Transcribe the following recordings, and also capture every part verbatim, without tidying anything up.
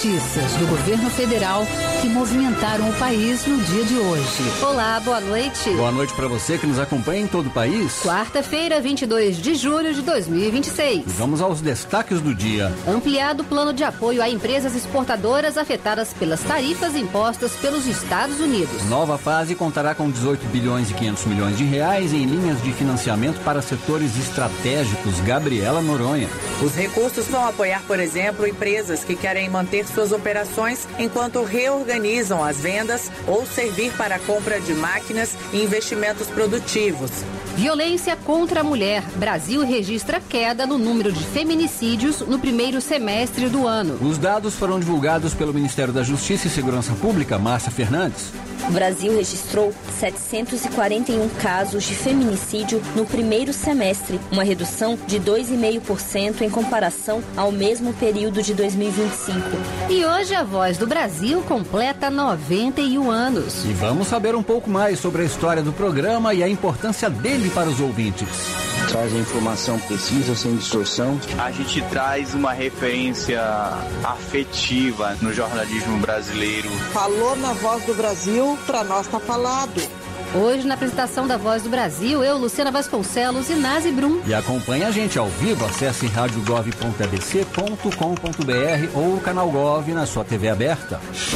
Notícias do governo federal que movimentaram o país no dia de hoje. Olá, boa noite. Boa noite para você que nos acompanha em todo o país. Quarta-feira, vinte e dois de julho de dois mil e vinte e seis. E vamos aos destaques do dia. Ampliado plano de apoio a empresas exportadoras afetadas pelas tarifas impostas pelos Estados Unidos. Nova fase contará com dezoito bilhões e quinhentos milhões de reais em linhas de financiamento para setores estratégicos. Gabriela Noronha. Os recursos vão apoiar, por exemplo, empresas que querem manter suas operações enquanto reorganizam as vendas ou servir para a compra de máquinas e investimentos produtivos. Violência contra a mulher. Brasil registra queda no número de feminicídios no primeiro semestre do ano. Os dados foram divulgados pelo Ministério da Justiça e Segurança Pública, Márcia Fernandes. O Brasil registrou setecentos e quarenta e um casos de feminicídio no primeiro semestre, uma redução de dois vírgula cinco por cento em comparação ao mesmo período de dois mil e vinte e cinco. E hoje a Voz do Brasil completa noventa e um anos. E vamos saber um pouco mais sobre a história do programa e a importância dele para os ouvintes. Traz a informação precisa, sem distorção. A gente traz uma referência afetiva no jornalismo brasileiro. Falou na Voz do Brasil, para nós tá falado. Hoje, na apresentação da Voz do Brasil, eu, Luciana Vasconcelos e Nazi Brum. E acompanhe a gente ao vivo, acesse rádio gov ponto a b c ponto com ponto b r ou o canal Gov na sua T V aberta.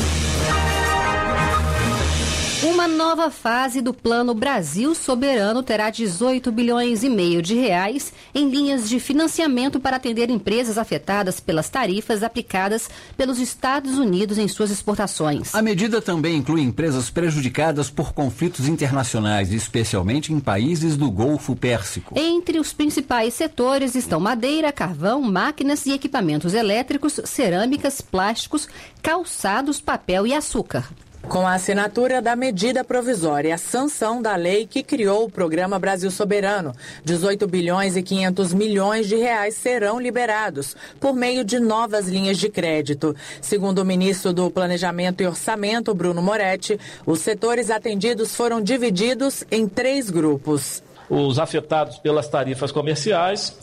Uma nova fase do Plano Brasil Soberano terá dezoito bilhões e meio de reais em linhas de financiamento para atender empresas afetadas pelas tarifas aplicadas pelos Estados Unidos em suas exportações. A medida também inclui empresas prejudicadas por conflitos internacionais, especialmente em países do Golfo Pérsico. Entre os principais setores estão madeira, carvão, máquinas e equipamentos elétricos, cerâmicas, plásticos, calçados, papel e açúcar. Com a assinatura da medida provisória e a sanção da lei que criou o Programa Brasil Soberano, dezoito bilhões e quinhentos milhões de reais serão liberados por meio de novas linhas de crédito. Segundo o ministro do Planejamento e Orçamento, Bruno Moretti, os setores atendidos foram divididos em três grupos. Os afetados pelas tarifas comerciais,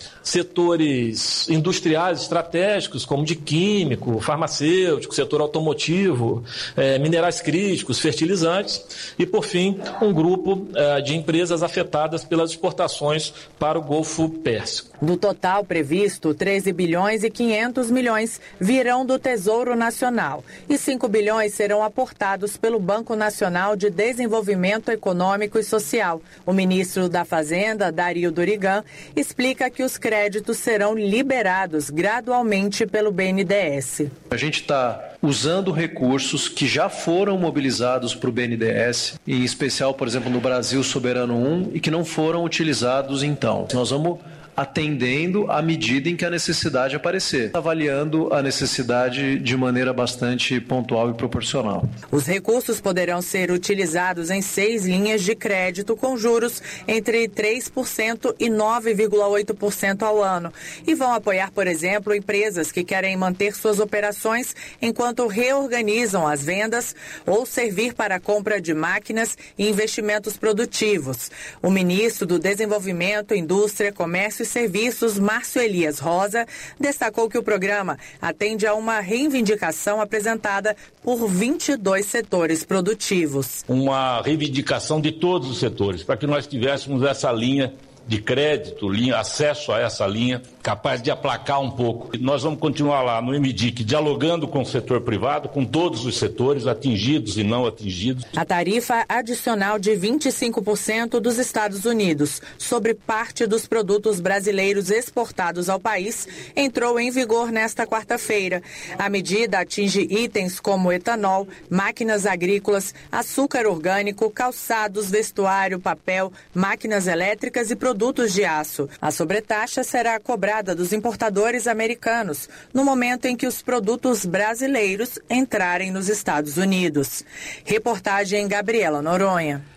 setores industriais estratégicos, como de químico, farmacêutico, setor automotivo, eh, minerais críticos, fertilizantes, e, por fim, um grupo eh, de empresas afetadas pelas exportações para o Golfo Pérsico. Do total previsto, treze bilhões e quinhentos milhões virão do Tesouro Nacional e cinco bilhões serão aportados pelo Banco Nacional de Desenvolvimento Econômico e Social. O ministro da Fazenda, Dario Dorigan, explica que os créditos serão liberados gradualmente pelo B N D E S. A gente está usando recursos que já foram mobilizados para o B N D E S, em especial, por exemplo, no Brasil Soberano um, e que não foram utilizados então. Nós vamos atendendo à medida em que a necessidade aparecer, avaliando a necessidade de maneira bastante pontual e proporcional. Os recursos poderão ser utilizados em seis linhas de crédito com juros entre três por cento e nove vírgula oito por cento ao ano e vão apoiar, por exemplo, empresas que querem manter suas operações enquanto reorganizam as vendas ou servir para a compra de máquinas e investimentos produtivos. O ministro do Desenvolvimento, Indústria, Comércio e Serviços, Márcio Elias Rosa, destacou que o programa atende a uma reivindicação apresentada por vinte e dois setores produtivos. Uma reivindicação de todos os setores, para que nós tivéssemos essa linha de crédito, linha, acesso a essa linha, capaz de aplacar um pouco. Nós vamos continuar lá no M D I C, dialogando com o setor privado, com todos os setores, atingidos e não atingidos. A tarifa adicional de vinte e cinco por cento dos Estados Unidos sobre parte dos produtos brasileiros exportados ao país entrou em vigor nesta quarta-feira. A medida atinge itens como etanol, máquinas agrícolas, açúcar orgânico, calçados, vestuário, papel, máquinas elétricas e produtos produtos de aço. A sobretaxa será cobrada dos importadores americanos no momento em que os produtos brasileiros entrarem nos Estados Unidos. Reportagem Gabriela Noronha.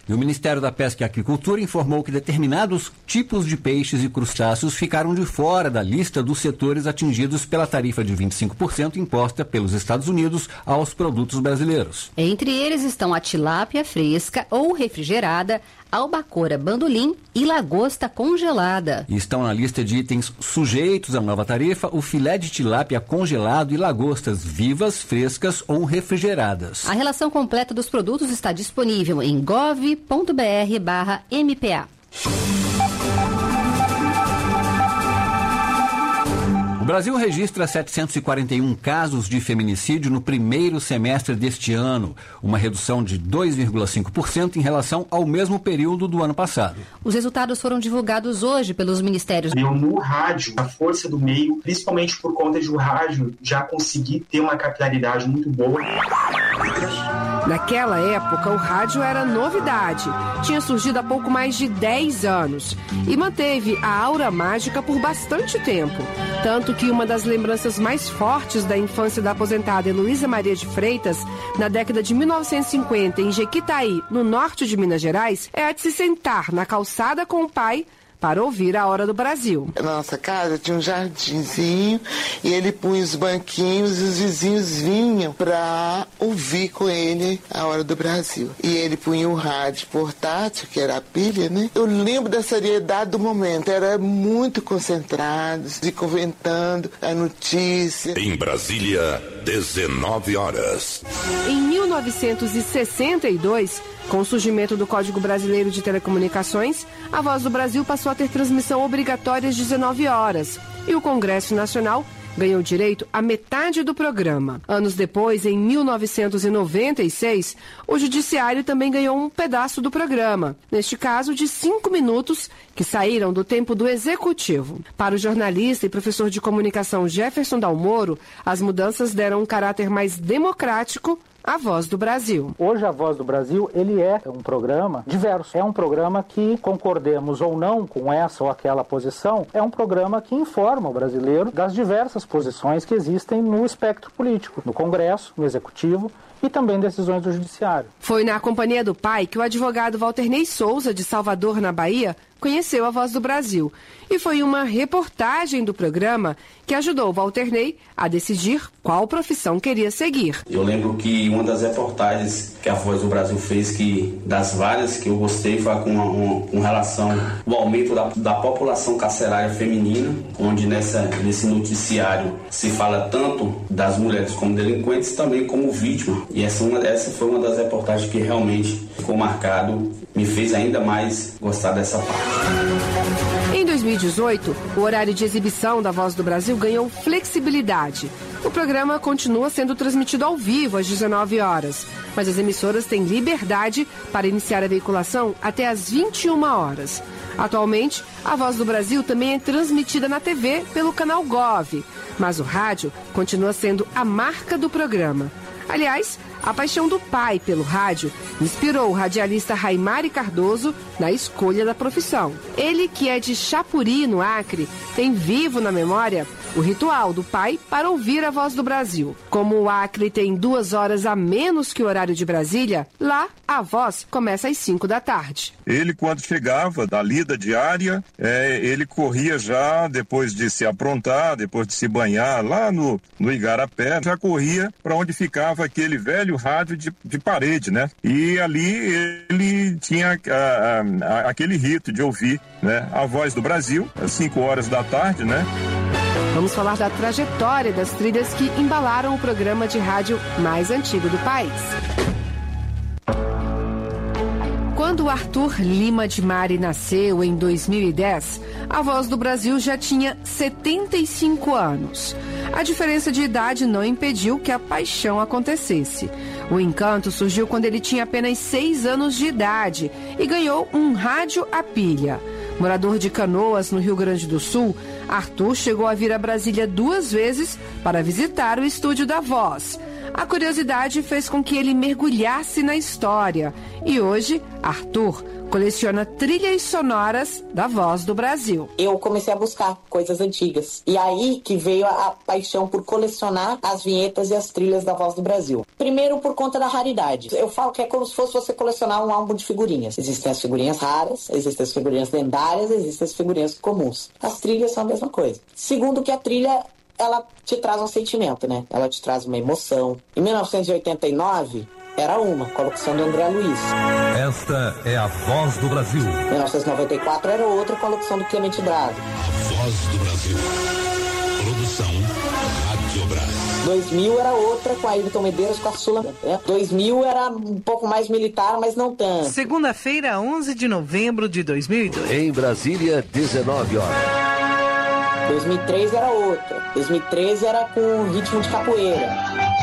E o Ministério da Pesca e Aquicultura informou que determinados tipos de peixes e crustáceos ficaram de fora da lista dos setores atingidos pela tarifa de vinte e cinco por cento imposta pelos Estados Unidos aos produtos brasileiros. Entre eles estão a tilápia fresca ou refrigerada, albacora bandolim e lagosta congelada. E estão na lista de itens sujeitos à nova tarifa o filé de tilápia congelado e lagostas vivas, frescas ou refrigeradas. A relação completa dos produtos está disponível em gov ponto br barra M P A. O Brasil registra setecentos e quarenta e um casos de feminicídio no primeiro semestre deste ano, uma redução de dois vírgula cinco por cento em relação ao mesmo período do ano passado. Os resultados foram divulgados hoje pelos ministérios. Eu, no rádio, a força do meio, principalmente por conta de o rádio já conseguir ter uma capilaridade muito boa. Naquela época, o rádio era novidade. Tinha surgido há pouco mais de dez anos e manteve a aura mágica por bastante tempo. Tanto que uma das lembranças mais fortes da infância da aposentada Heloísa Maria de Freitas, na década de mil novecentos e cinquenta, em Jequitaí, no norte de Minas Gerais, é a de se sentar na calçada com o pai para ouvir a Hora do Brasil. Na nossa casa tinha um jardinzinho e ele punha os banquinhos e os vizinhos vinham para ouvir com ele a Hora do Brasil. E ele punha um rádio portátil, que era a pilha, né? Eu lembro da seriedade do momento, era muito concentrado, se comentando a notícia. Em Brasília, dezenove horas. Em mil novecentos e sessenta e dois, com o surgimento do Código Brasileiro de Telecomunicações, a Voz do Brasil passou a ter transmissão obrigatória às dezenove horas e o Congresso Nacional ganhou direito à metade do programa. Anos depois, em mil novecentos e noventa e seis, o Judiciário também ganhou um pedaço do programa, neste caso de cinco minutos, que saíram do tempo do Executivo. Para o jornalista e professor de comunicação Jefferson Dalmoro, as mudanças deram um caráter mais democrático à Voz do Brasil. Hoje a Voz do Brasil, ele é um programa diverso. É um programa que, concordemos ou não com essa ou aquela posição, é um programa que informa o brasileiro das diversas posições que existem no espectro político, no Congresso, no Executivo e também decisões do Judiciário. Foi na companhia do pai que o advogado Walternei Souza, de Salvador, na Bahia, conheceu a Voz do Brasil. E foi uma reportagem do programa que ajudou o Walternei a decidir qual profissão queria seguir. Eu lembro que uma das reportagens que a Voz do Brasil fez, que das várias que eu gostei, foi com, uma, com relação ao aumento da, da população carcerária feminina, onde nessa, nesse noticiário se fala tanto das mulheres como delinquentes, também como vítima. E essa, uma, essa foi uma das reportagens que realmente ficou marcado, me fez ainda mais gostar dessa parte. Em dois mil e dezoito, o horário de exibição da Voz do Brasil ganhou flexibilidade. O programa continua sendo transmitido ao vivo às dezenove horas, mas as emissoras têm liberdade para iniciar a veiculação até às vinte e uma horas. Atualmente, a Voz do Brasil também é transmitida na T V pelo canal Gov, mas o rádio continua sendo a marca do programa. Aliás, a paixão do pai pelo rádio inspirou o radialista Raimari Cardoso na escolha da profissão. Ele, que é de Chapuri, no Acre, tem vivo na memória o ritual do pai para ouvir a Voz do Brasil. Como o Acre tem duas horas a menos que o horário de Brasília, lá a Voz começa às cinco da tarde. Ele, quando chegava da lida diária, é, ele corria já, depois de se aprontar, depois de se banhar lá no, no Igarapé, já corria para onde ficava aquele velho rádio de, de parede, né? E ali ele tinha a, a, aquele rito de ouvir, né, a Voz do Brasil, às cinco horas da tarde, né? Vamos falar da trajetória das trilhas que embalaram o programa de rádio mais antigo do país. Quando Arthur Lima de Mari nasceu em dois mil e dez, a Voz do Brasil já tinha setenta e cinco anos. A diferença de idade não impediu que a paixão acontecesse. O encanto surgiu quando ele tinha apenas seis anos de idade e ganhou um rádio a pilha. Morador de Canoas, no Rio Grande do Sul, Arthur chegou a vir a Brasília duas vezes para visitar o estúdio da Voz. A curiosidade fez com que ele mergulhasse na história. E hoje, Arthur coleciona trilhas sonoras da Voz do Brasil. Eu comecei a buscar coisas antigas. E aí que veio a, a paixão por colecionar as vinhetas e as trilhas da Voz do Brasil. Primeiro, por conta da raridade. Eu falo que é como se fosse você colecionar um álbum de figurinhas. Existem as figurinhas raras, existem as figurinhas lendárias, existem as figurinhas comuns. As trilhas são a mesma coisa. Segundo, que a trilha, ela te traz um sentimento, né? Ela te traz uma emoção. Em mil novecentos e oitenta e nove... era uma, coleção do André Luiz. Esta é a Voz do Brasil. Em mil novecentos e noventa e quatro era outra, coleção do Clemente Braga. A Voz do Brasil. Produção Rádio Brás. dois mil era outra, com a Ayrton Medeiros, com a Sula. Né? dois mil era um pouco mais militar, mas não tanto. Segunda-feira, onze de novembro de dois mil e dois. Em Brasília, dezenove horas. dois mil e três era outra. dois mil e treze era com ritmo de capoeira.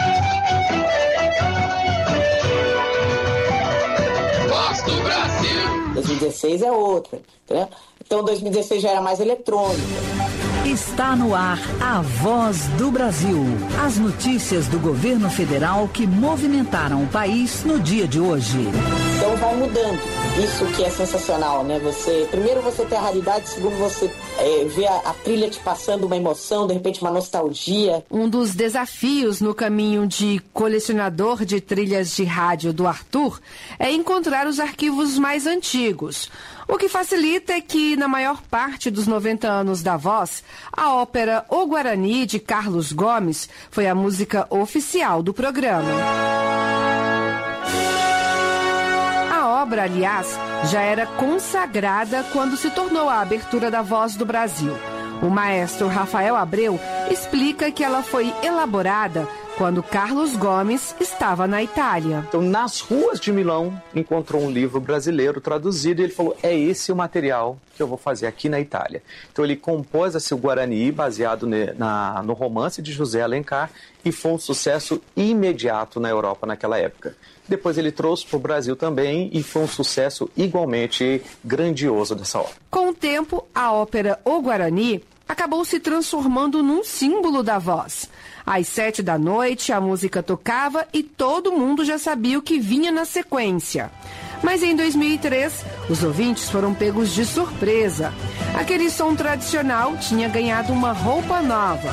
Voz do Brasil. dois mil e dezesseis é outra, entendeu? Então dois mil e dezesseis já era mais eletrônica. Está no ar a Voz do Brasil. As notícias do governo federal que movimentaram o país no dia de hoje. Então vai mudando. Isso que é sensacional, né? Você, primeiro você tem a raridade, segundo você é, vê a, a trilha te passando uma emoção, de repente uma nostalgia. Um dos desafios no caminho de colecionador de trilhas de rádio do Arthur é encontrar os arquivos mais antigos. O que facilita é que, na maior parte dos noventa anos da Voz, a ópera O Guarani, de Carlos Gomes, foi a música oficial do programa. A obra, aliás, já era consagrada quando se tornou a abertura da Voz do Brasil. O maestro Rafael Abreu explica que ela foi elaborada quando Carlos Gomes estava na Itália. Então, nas ruas de Milão, encontrou um livro brasileiro traduzido e ele falou, é esse o material que eu vou fazer aqui na Itália. Então, ele compôs esse Guarani baseado ne, na, no romance de José Alencar e foi um sucesso imediato na Europa naquela época. Depois ele trouxe para o Brasil também e foi um sucesso igualmente grandioso dessa obra. Com o tempo, a ópera O Guarani acabou se transformando num símbolo da Voz. Às sete da noite, a música tocava e todo mundo já sabia o que vinha na sequência. Mas em dois mil e três, os ouvintes foram pegos de surpresa. Aquele som tradicional tinha ganhado uma roupa nova.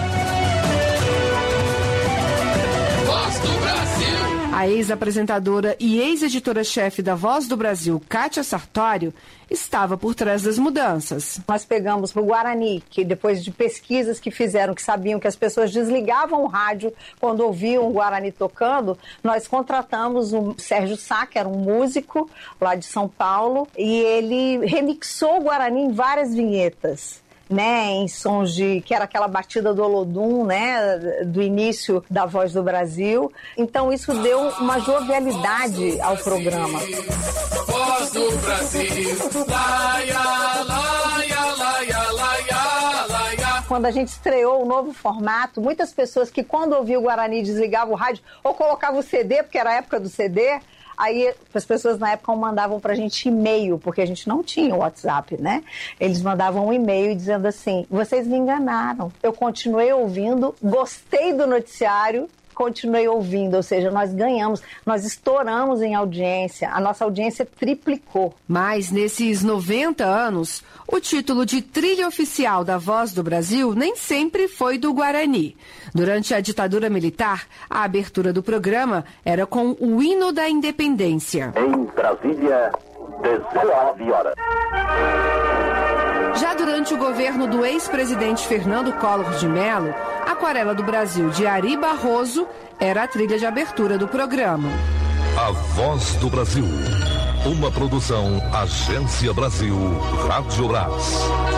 Voz do Brasil. A ex-apresentadora e ex-editora-chefe da Voz do Brasil, Kátia Sartório, estava por trás das mudanças. Nós pegamos para o Guarani, que depois de pesquisas que fizeram, que sabiam que as pessoas desligavam o rádio quando ouviam o Guarani tocando, nós contratamos o Sérgio Sá, que era um músico lá de São Paulo, e ele remixou o Guarani em várias vinhetas. Né, em sons de, que era aquela batida do Olodum, né, do início da Voz do Brasil. Então isso deu uma jovialidade ao programa. Voz do Brasil, laia, laia, laia, laia, laia. Quando a gente estreou o novo formato, muitas pessoas que quando ouviam o Guarani desligavam o rádio ou colocavam o C D, porque era a época do C D. Aí as pessoas na época mandavam pra gente e-mail, porque a gente não tinha o WhatsApp, né? Eles mandavam um e-mail dizendo assim, vocês me enganaram. Eu continuei ouvindo, gostei do noticiário, continuei ouvindo, ou seja, nós ganhamos, nós estouramos em audiência, a nossa audiência triplicou. Mas nesses noventa anos, o título de trilha oficial da Voz do Brasil nem sempre foi do Guarani. Durante a ditadura militar, a abertura do programa era com o hino da independência. Em Brasília, dezenove horas. Já durante o governo do ex-presidente Fernando Collor de Mello, Aquarela do Brasil, de Ari Barroso, era a trilha de abertura do programa. A Voz do Brasil. Uma produção Agência Brasil, Rádio Brás.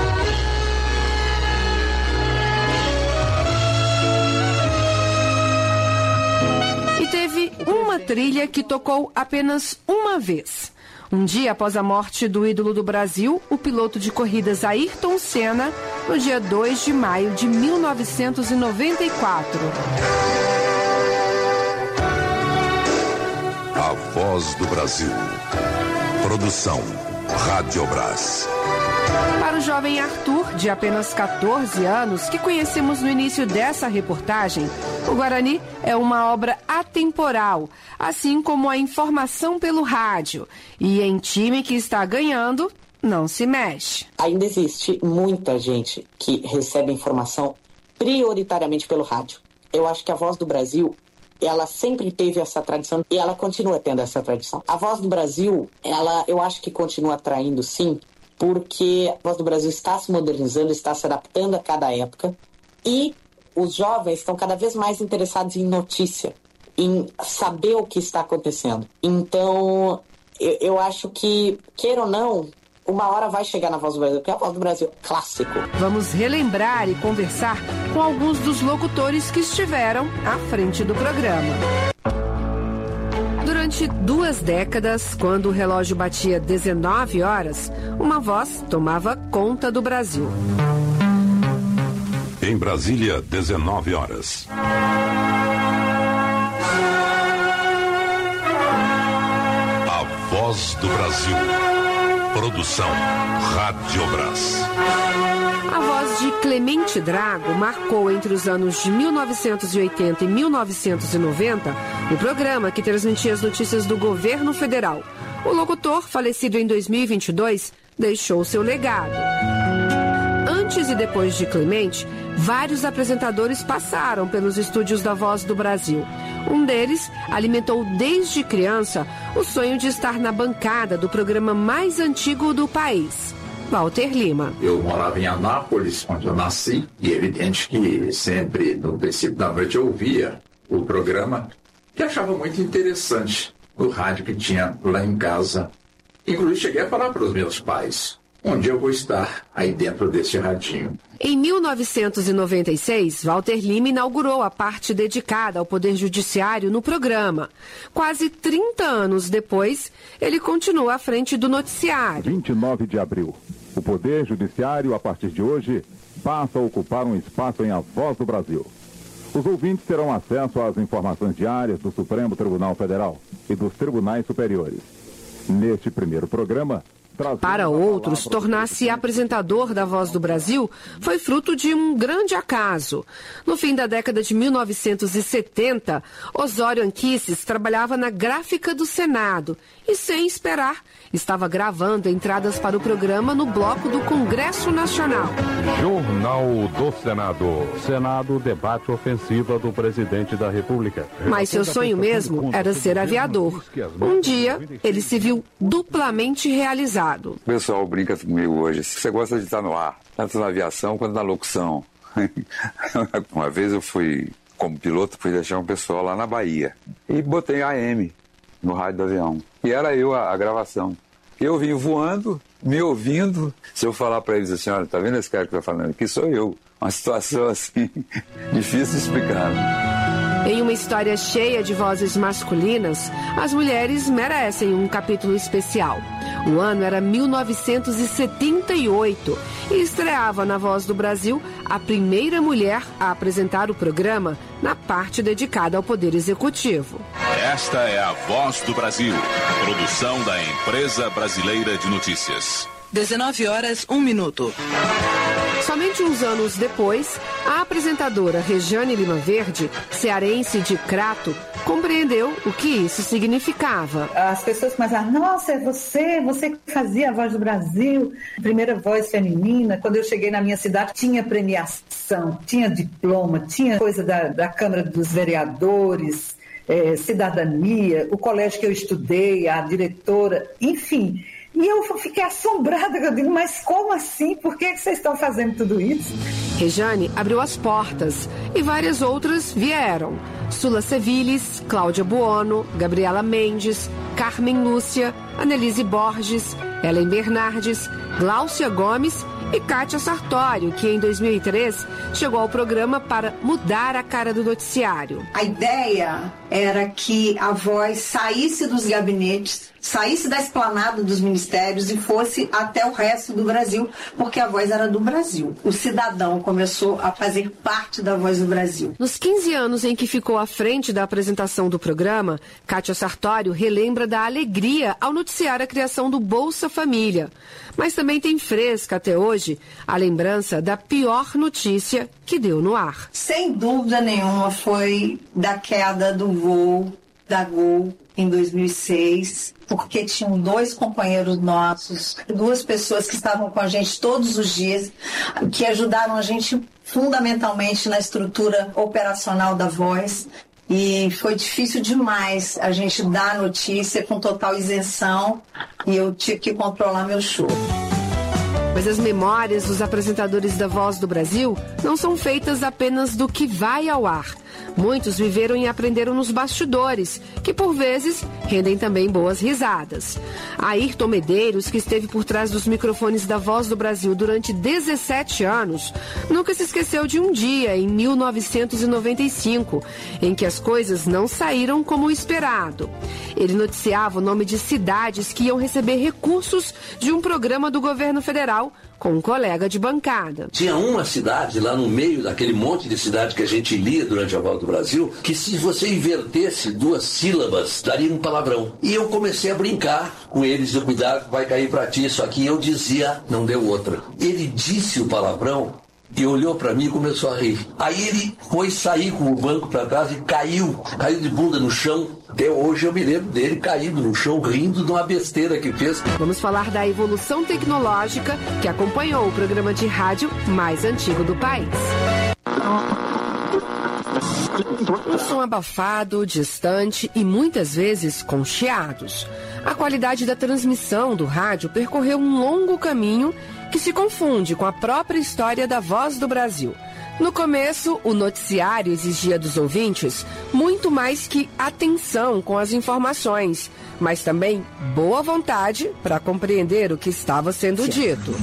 E teve uma trilha que tocou apenas uma vez. Um dia após a morte do ídolo do Brasil, o piloto de corridas Ayrton Senna, no dia dois de maio de mil novecentos e noventa e quatro. A Voz do Brasil. Produção Rádio Brás. Para o jovem Arthur, de apenas quatorze anos, que conhecemos no início dessa reportagem, O Guarani é uma obra atemporal, assim como a informação pelo rádio. E em time que está ganhando, não se mexe. Ainda existe muita gente que recebe informação prioritariamente pelo rádio. Eu acho que a Voz do Brasil, ela sempre teve essa tradição e ela continua tendo essa tradição. A Voz do Brasil, ela, eu acho que continua atraindo, sim, porque a Voz do Brasil está se modernizando, está se adaptando a cada época e os jovens estão cada vez mais interessados em notícia, em saber o que está acontecendo. Então, eu, eu acho que, queira ou não, uma hora vai chegar na Voz do Brasil, porque a Voz do Brasil é clássico. Vamos relembrar e conversar com alguns dos locutores que estiveram à frente do programa. Durante duas décadas, quando o relógio batia dezenove horas, uma voz tomava conta do Brasil. Em Brasília, dezenove horas. A Voz do Brasil. Produção Radiobras. A voz de Clemente Drago marcou entre os anos de mil novecentos e oitenta e mil novecentos e noventa o programa que transmitia as notícias do governo federal. O locutor, falecido em dois mil e vinte e dois, deixou seu legado. Antes e depois de Clemente, vários apresentadores passaram pelos estúdios da Voz do Brasil. Um deles alimentou desde criança o sonho de estar na bancada do programa mais antigo do país, Walter Lima. Eu morava em Anápolis, onde eu nasci, e é evidente que sempre, no princípio da noite, eu ouvia o programa, que achava muito interessante, o rádio que tinha lá em casa. Inclusive, cheguei a falar para os meus pais, onde eu vou estar aí dentro desse radinho. Em mil novecentos e noventa e seis, Walter Lima inaugurou a parte dedicada ao Poder Judiciário no programa. Quase trinta anos depois, ele continua à frente do noticiário. vinte e nove de abril. O Poder Judiciário, a partir de hoje, passa a ocupar um espaço em A Voz do Brasil. Os ouvintes terão acesso às informações diárias do Supremo Tribunal Federal e dos tribunais superiores. Neste primeiro programa, para outros, tornar-se apresentador da Voz do Brasil foi fruto de um grande acaso. No fim da década de mil novecentos e setenta, Osório Anquises trabalhava na gráfica do Senado e, sem esperar, estava gravando entradas para o programa no bloco do Congresso Nacional. Jornal do Senado. Senado, debate ofensiva do presidente da República. Mas seu sonho mesmo era ser aviador. Um dia, ele se viu duplamente realizado. O pessoal brinca comigo hoje. Você gosta de estar no ar, tanto na aviação quanto na locução. Uma vez eu fui, como piloto, fui deixar um pessoal lá na Bahia. E botei A M no rádio do avião. E era eu a, a gravação. Eu vim voando, me ouvindo. Se eu falar para eles assim, olha, tá vendo esse cara que tá falando aqui? Sou eu. Uma situação assim, difícil de explicar. Em uma história cheia de vozes masculinas, as mulheres merecem um capítulo especial. O ano era mil novecentos e setenta e oito e estreava na Voz do Brasil a primeira mulher a apresentar o programa na parte dedicada ao Poder Executivo. Esta é a Voz do Brasil, produção da Empresa Brasileira de Notícias. dezenove horas, um minuto. Somente uns anos depois, a apresentadora Rejane Lima Verde, cearense de Crato, compreendeu o que isso significava. As pessoas começaram, nossa, é você, você que fazia a Voz do Brasil, primeira voz feminina. Quando eu cheguei na minha cidade, tinha premiação, tinha diploma, tinha coisa da, da Câmara dos Vereadores, é, cidadania, o colégio que eu estudei, a diretora, enfim. E eu fiquei assombrada, eu digo, mas como assim? Por que vocês estão fazendo tudo isso? Rejane abriu as portas e várias outras vieram. Sula Sevilis, Cláudia Buono, Gabriela Mendes, Carmen Lúcia, Annelise Borges, Ellen Bernardes, Gláucia Gomes e Kátia Sartório, que em dois mil e três chegou ao programa para mudar a cara do noticiário. A ideia era que a Voz saísse dos gabinetes, saísse da esplanada dos ministérios e fosse até o resto do Brasil, porque a Voz era do Brasil. O cidadão começou a fazer parte da Voz do Brasil. Nos quinze anos em que ficou à frente da apresentação do programa, Kátia Sartório relembra da alegria ao noticiar a criação do Bolsa Família. Mas também tem fresca até hoje a lembrança da pior notícia que deu no ar. Sem dúvida nenhuma foi da queda do voo da Gol em dois mil e seis, porque tinham dois companheiros nossos, duas pessoas que estavam com a gente todos os dias, que ajudaram a gente fundamentalmente na estrutura operacional da Voz. E foi difícil demais a gente dar a notícia com total isenção e eu tive que controlar meu choro. Mas as memórias dos apresentadores da Voz do Brasil não são feitas apenas do que vai ao ar. Muitos viveram e aprenderam nos bastidores, que por vezes rendem também boas risadas. Ayrton Medeiros, que esteve por trás dos microfones da Voz do Brasil durante dezessete anos, nunca se esqueceu de um dia, em mil novecentos e noventa e cinco, em que as coisas não saíram como esperado. Ele noticiava o nome de cidades que iam receber recursos de um programa do governo federal, com um colega de bancada. Tinha uma cidade lá no meio daquele monte de cidade que a gente lia durante a Voz do Brasil, que se você invertesse duas sílabas, daria um palavrão. E eu comecei a brincar com eles, de cuidado, vai cair pra ti isso aqui. Eu dizia, não deu outra. Ele disse o palavrão e olhou pra mim e começou a rir. Aí ele foi sair com o banco pra trás e caiu, caiu de bunda no chão. Até hoje eu me lembro dele caído no chão, rindo de uma besteira que fez. Vamos falar da evolução tecnológica que acompanhou o programa de rádio mais antigo do país. Um som abafado, distante e muitas vezes com chiados. A qualidade da transmissão do rádio percorreu um longo caminho que se confunde com a própria história da Voz do Brasil. No começo, o noticiário exigia dos ouvintes muito mais que atenção com as informações, mas também boa vontade para compreender o que estava sendo dito.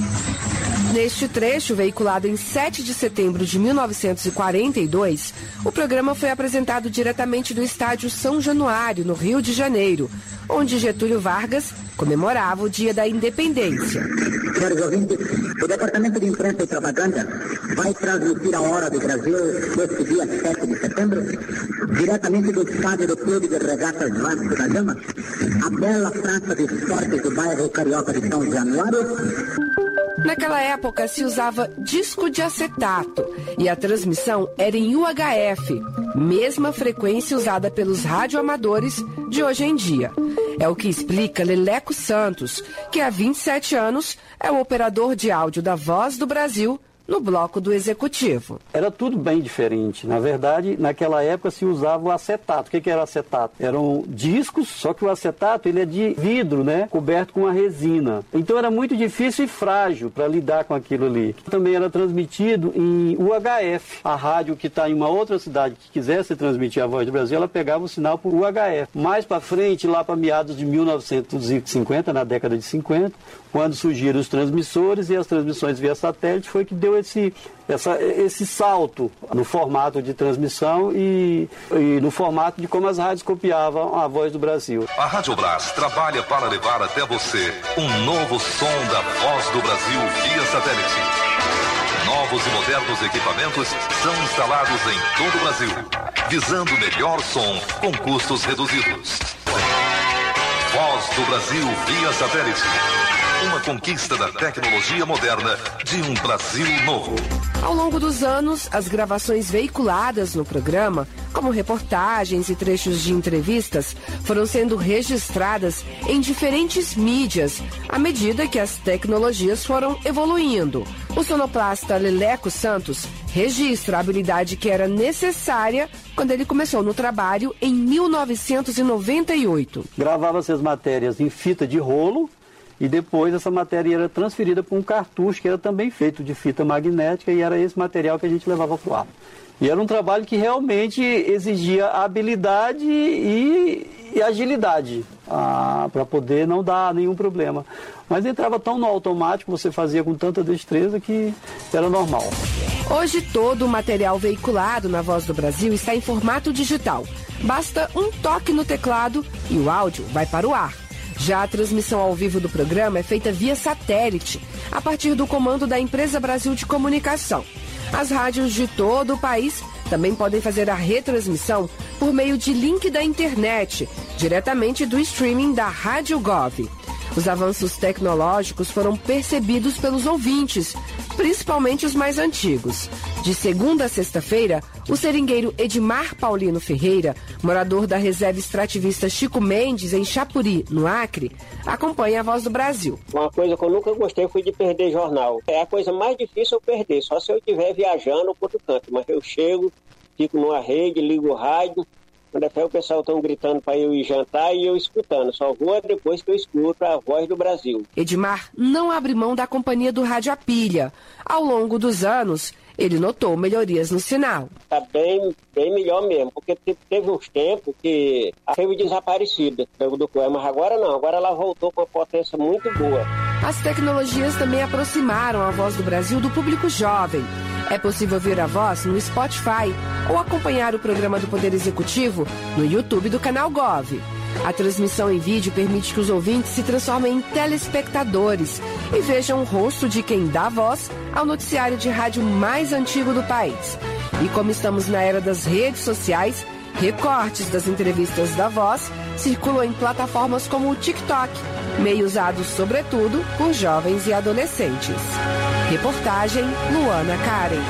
Neste trecho, veiculado em sete de setembro de mil novecentos e quarenta e dois, o programa foi apresentado diretamente do estádio São Januário, no Rio de Janeiro, onde Getúlio Vargas comemorava o Dia da Independência. Senhores ouvintes, o Departamento de Imprensa e Propaganda vai transmitir a Hora do Brasil neste dia sete de setembro, diretamente do estádio do Clube de Regatas Vasco da Gama, a bela praça de esportes do bairro carioca de São Januário. Naquela época se usava disco de acetato e a transmissão era em U H F, mesma frequência usada pelos radioamadores de hoje em dia. É o que explica Leleco Santos, que há vinte e sete anos é o operador de áudio da Voz do Brasil no bloco do Executivo. Era tudo bem diferente. Na verdade, naquela época se usava o acetato. O que, que era acetato? Eram discos, só que o acetato ele é de vidro, né? Coberto com uma resina. Então era muito difícil e frágil para lidar com aquilo ali. Também era transmitido em U H F. A rádio que está em uma outra cidade que quisesse transmitir a Voz do Brasil, ela pegava o sinal por U H F. Mais para frente, lá para meados de mil novecentos e cinquenta, na década de cinquenta, quando surgiram os transmissores e as transmissões via satélite, foi que deu esse, essa, esse salto no formato de transmissão e, e no formato de como as rádios copiavam a Voz do Brasil. A Rádio Brás trabalha para levar até você um novo som da Voz do Brasil via satélite. Novos e modernos equipamentos são instalados em todo o Brasil, visando melhor som com custos reduzidos. Voz do Brasil via satélite. Uma conquista da tecnologia moderna de um Brasil novo. Ao longo dos anos, as gravações veiculadas no programa, como reportagens e trechos de entrevistas, foram sendo registradas em diferentes mídias, à medida que as tecnologias foram evoluindo. O sonoplasta Leleco Santos registra a habilidade que era necessária quando ele começou no trabalho em mil novecentos e noventa e oito. Gravava-se as matérias em fita de rolo, e depois essa matéria era transferida para um cartucho que era também feito de fita magnética e era esse material que a gente levava para o ar. E era um trabalho que realmente exigia habilidade e, e agilidade ah, para poder não dar nenhum problema. Mas entrava tão no automático, você fazia com tanta destreza que era normal. Hoje todo o material veiculado na Voz do Brasil está em formato digital. Basta um toque no teclado e o áudio vai para o ar. Já a transmissão ao vivo do programa é feita via satélite, a partir do comando da Empresa Brasil de Comunicação. As rádios de todo o país também podem fazer a retransmissão por meio de link da internet, diretamente do streaming da Rádio Gov. Os avanços tecnológicos foram percebidos pelos ouvintes, principalmente os mais antigos. De segunda a sexta-feira, o seringueiro Edmar Paulino Ferreira, morador da reserva extrativista Chico Mendes, em Chapuri, no Acre, acompanha a Voz do Brasil. Uma coisa que eu nunca gostei foi de perder jornal. É a coisa mais difícil eu perder, só se eu estiver viajando por outro canto. Mas eu chego, fico numa rede, ligo o rádio. Quando até o pessoal estão gritando para eu ir jantar e eu escutando. Só vou depois que eu escuto a Voz do Brasil. Edmar não abre mão da companhia do rádio a pilha. Ao longo dos anos, ele notou melhorias no sinal. Está bem, bem melhor mesmo, porque teve uns tempos que a fêmea desaparecida do coelho, mas agora não, agora ela voltou com uma potência muito boa. As tecnologias também aproximaram a Voz do Brasil do público jovem. É possível ouvir a Voz no Spotify ou acompanhar o programa do Poder Executivo no YouTube do canal Gov. A transmissão em vídeo permite que os ouvintes se transformem em telespectadores e vejam o rosto de quem dá voz ao noticiário de rádio mais antigo do país. E como estamos na era das redes sociais, recortes das entrevistas da Voz circulam em plataformas como o TikTok, meio usado sobretudo por jovens e adolescentes. Reportagem Luana Karen.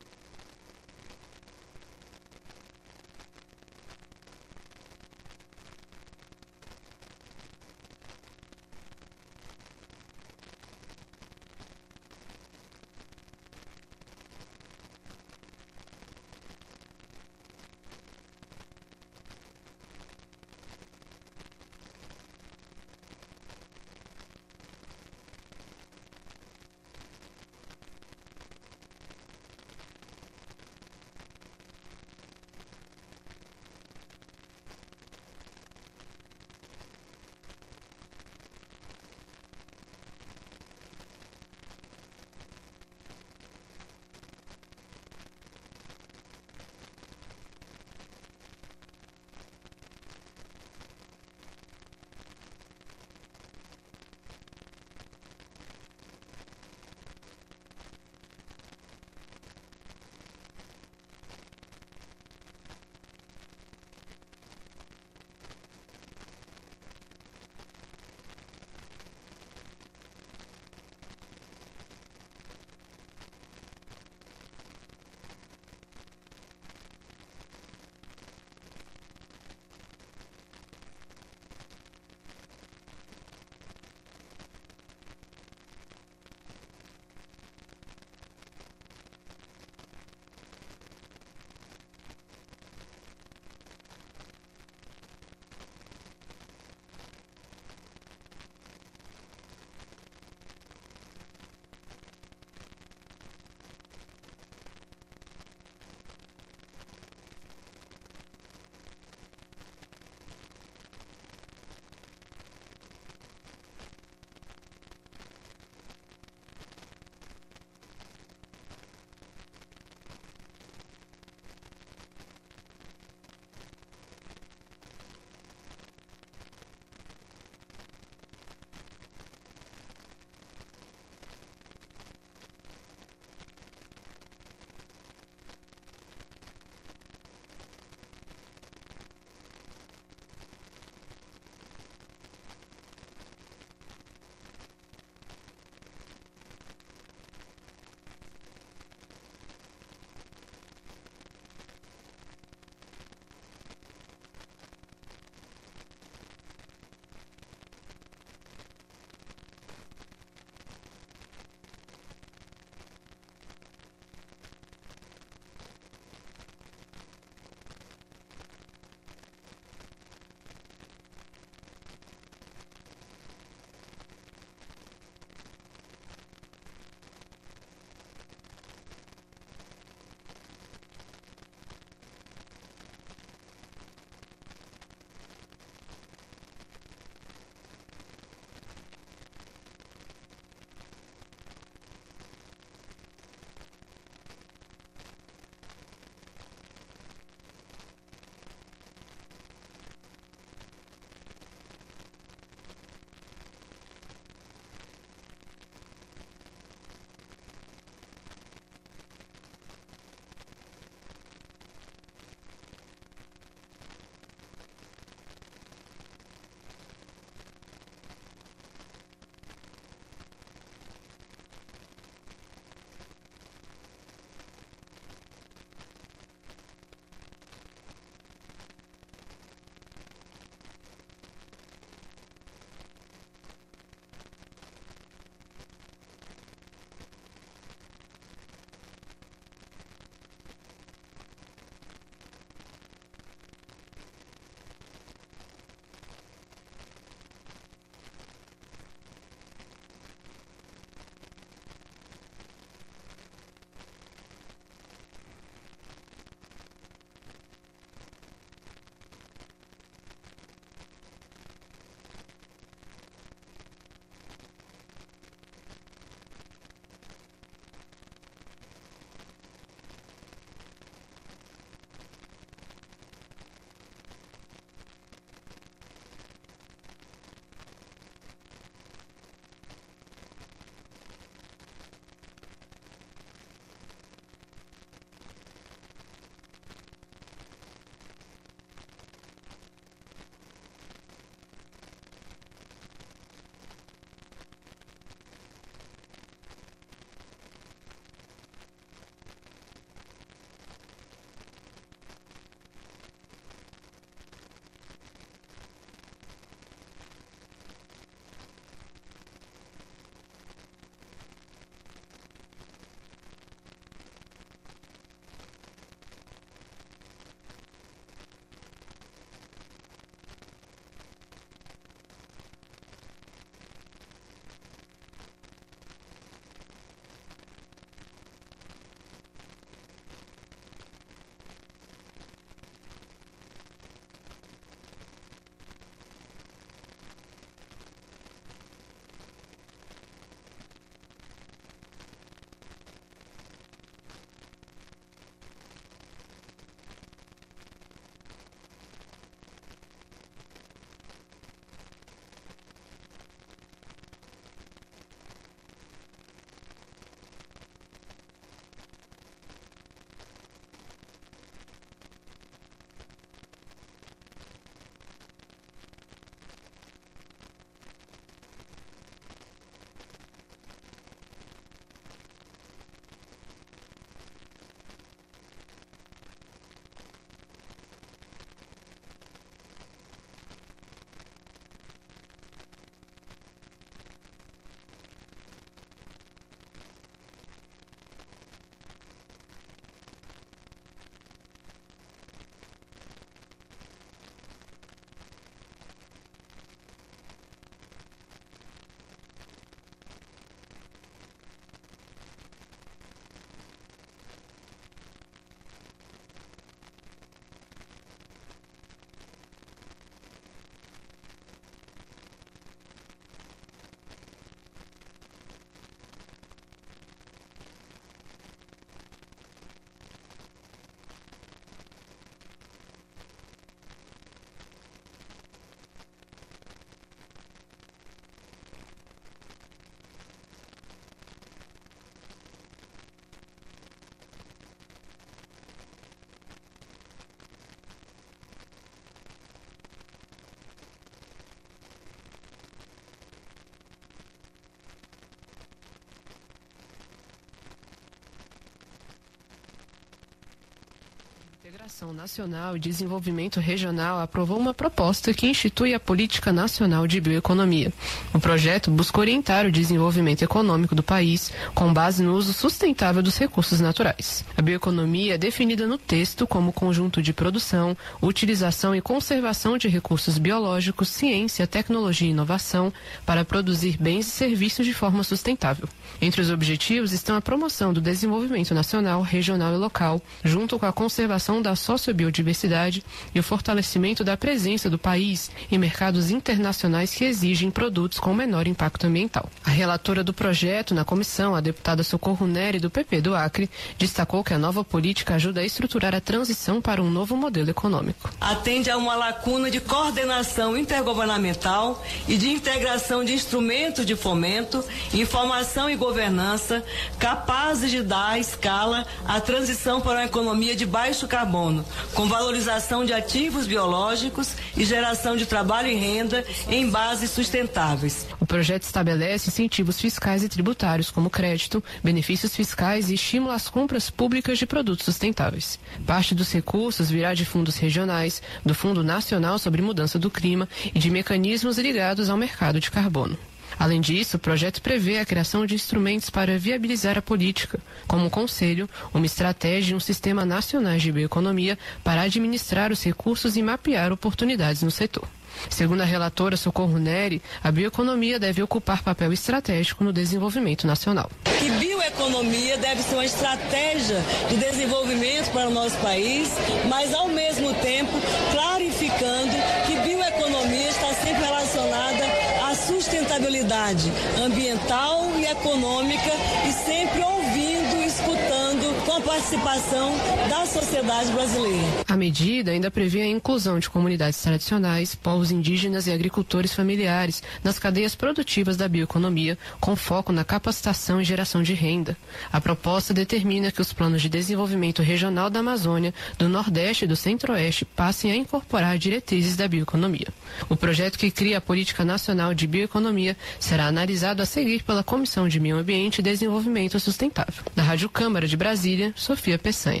Integração Nacional e Desenvolvimento Regional aprovou uma proposta que institui a Política Nacional de Bioeconomia. O projeto busca orientar o desenvolvimento econômico do país com base no uso sustentável dos recursos naturais. A bioeconomia é definida no texto como conjunto de produção, utilização e conservação de recursos biológicos, ciência, tecnologia e inovação para produzir bens e serviços de forma sustentável. Entre os objetivos estão a promoção do desenvolvimento nacional, regional e local, junto com a conservação da sociobiodiversidade e o fortalecimento da presença do país em mercados internacionais que exigem produtos com menor impacto ambiental. A relatora do projeto na comissão, a deputada Socorro Neri, do P P do Acre, destacou que a nova política ajuda a estruturar a transição para um novo modelo econômico. Atende a uma lacuna de coordenação intergovernamental e de integração de instrumentos de fomento, informação e governança capazes de dar à escala a transição para uma economia de baixo carbono, com valorização de ativos biológicos e geração de trabalho e renda em bases sustentáveis. O projeto estabelece incentivos fiscais e tributários, como crédito, benefícios fiscais e estímulo às compras públicas de produtos sustentáveis. Parte dos recursos virá de fundos regionais, do Fundo Nacional sobre Mudança do Clima e de mecanismos ligados ao mercado de carbono. Além disso, o projeto prevê a criação de instrumentos para viabilizar a política, como um conselho, uma estratégia e um sistema nacional de bioeconomia para administrar os recursos e mapear oportunidades no setor. Segundo a relatora Socorro Neri, a bioeconomia deve ocupar papel estratégico no desenvolvimento nacional. Que bioeconomia deve ser uma estratégia de desenvolvimento para o nosso país, mas ao mesmo tempo clarificando que bioeconomia está sempre relacionada à sustentabilidade ambiental e econômica e sempre ouvindo e escutando com a participação da sociedade brasileira. A medida ainda prevê a inclusão de comunidades tradicionais, povos indígenas e agricultores familiares nas cadeias produtivas da bioeconomia, com foco na capacitação e geração de renda. A proposta determina que os planos de desenvolvimento regional da Amazônia, do Nordeste e do Centro-Oeste passem a incorporar diretrizes da bioeconomia. O projeto que cria a Política Nacional de Bioeconomia será analisado a seguir pela Comissão de Meio Ambiente e Desenvolvimento Sustentável. Da Rádio Câmara de Brasília, Sofia Peçanha.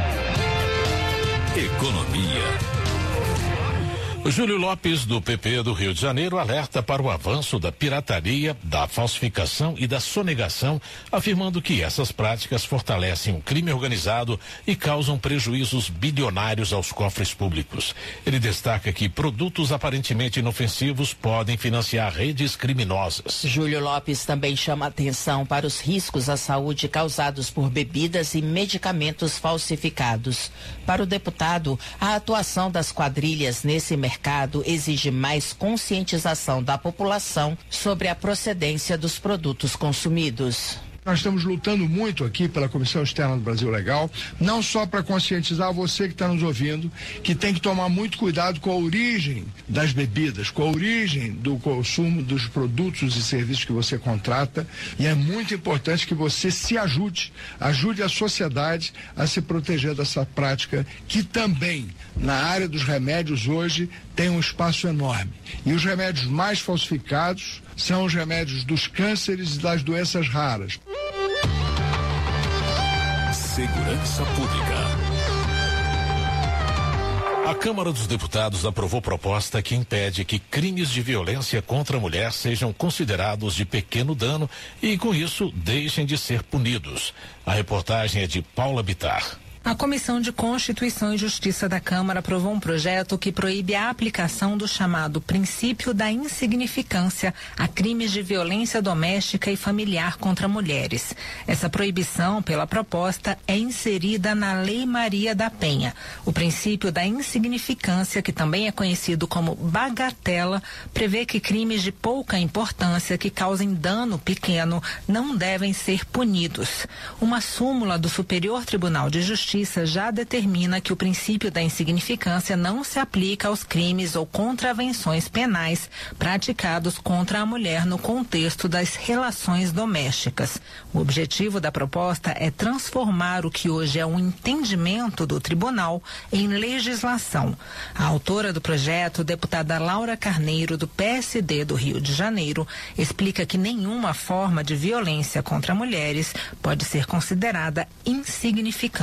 Economia. Júlio Lopes, do P P do Rio de Janeiro, alerta para o avanço da pirataria, da falsificação e da sonegação, afirmando que essas práticas fortalecem o crime organizado e causam prejuízos bilionários aos cofres públicos. Ele destaca que produtos aparentemente inofensivos podem financiar redes criminosas. Júlio Lopes também chama atenção para os riscos à saúde causados por bebidas e medicamentos falsificados. Para o deputado, a atuação das quadrilhas nesse mercado mercado exige mais conscientização da população sobre a procedência dos produtos consumidos. Nós estamos lutando muito aqui pela Comissão Externa do Brasil Legal, não só para conscientizar você que está nos ouvindo, que tem que tomar muito cuidado com a origem das bebidas, com a origem do consumo dos produtos e serviços que você contrata, e é muito importante que você se ajude, ajude a sociedade a se proteger dessa prática que também, na área dos remédios hoje, tem um espaço enorme. E os remédios mais falsificados são os remédios dos cânceres e das doenças raras. Segurança Pública. A Câmara dos Deputados aprovou proposta que impede que crimes de violência contra a mulher sejam considerados de pequeno dano e, com isso, deixem de ser punidos. A reportagem é de Paula Bittar. A Comissão de Constituição e Justiça da Câmara aprovou um projeto que proíbe a aplicação do chamado princípio da insignificância a crimes de violência doméstica e familiar contra mulheres. Essa proibição, pela proposta, é inserida na Lei Maria da Penha. O princípio da insignificância, que também é conhecido como bagatela, prevê que crimes de pouca importância que causem dano pequeno não devem ser punidos. Uma súmula do Superior Tribunal de Justiça já determina que o princípio da insignificância não se aplica aos crimes ou contravenções penais praticados contra a mulher no contexto das relações domésticas. O objetivo da proposta é transformar o que hoje é um entendimento do tribunal em legislação. A autora do projeto, deputada Laura Carneiro, do P S D do Rio de Janeiro, explica que nenhuma forma de violência contra mulheres pode ser considerada insignificante.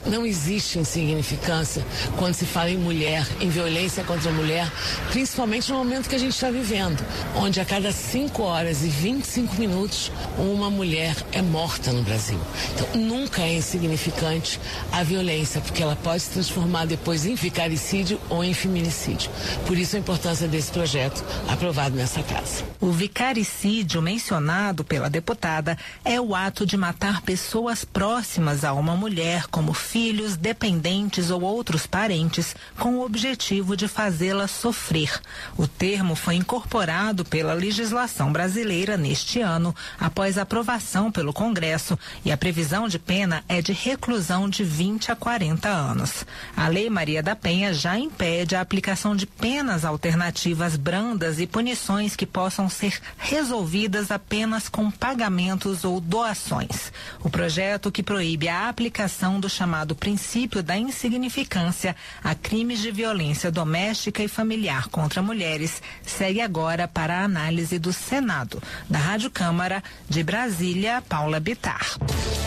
Não existe insignificância quando se fala em mulher, em violência contra a mulher, principalmente no momento que a gente está vivendo, onde a cada cinco horas e vinte e cinco minutos uma mulher é morta no Brasil. Então, nunca é insignificante a violência, porque ela pode se transformar depois em vicaricídio ou em feminicídio. Por isso a importância desse projeto aprovado nessa casa. O vicaricídio mencionado pela deputada é o ato de matar pessoas próximas a uma mulher, como filhos, dependentes ou outros parentes, com o objetivo de fazê-la sofrer. O termo foi incorporado pela legislação brasileira neste ano, após aprovação pelo Congresso, e a previsão de pena é de reclusão de vinte a quarenta anos. A Lei Maria da Penha já impede a aplicação de penas alternativas brandas e punições que possam ser resolvidas apenas com pagamentos ou doações. O projeto, que proíbe a aplicação do chamado princípio da insignificância a crimes de violência doméstica e familiar contra mulheres, segue agora para a análise do Senado. Da Rádio Câmara, de Brasília, Paula Bittar.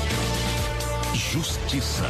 Justiça.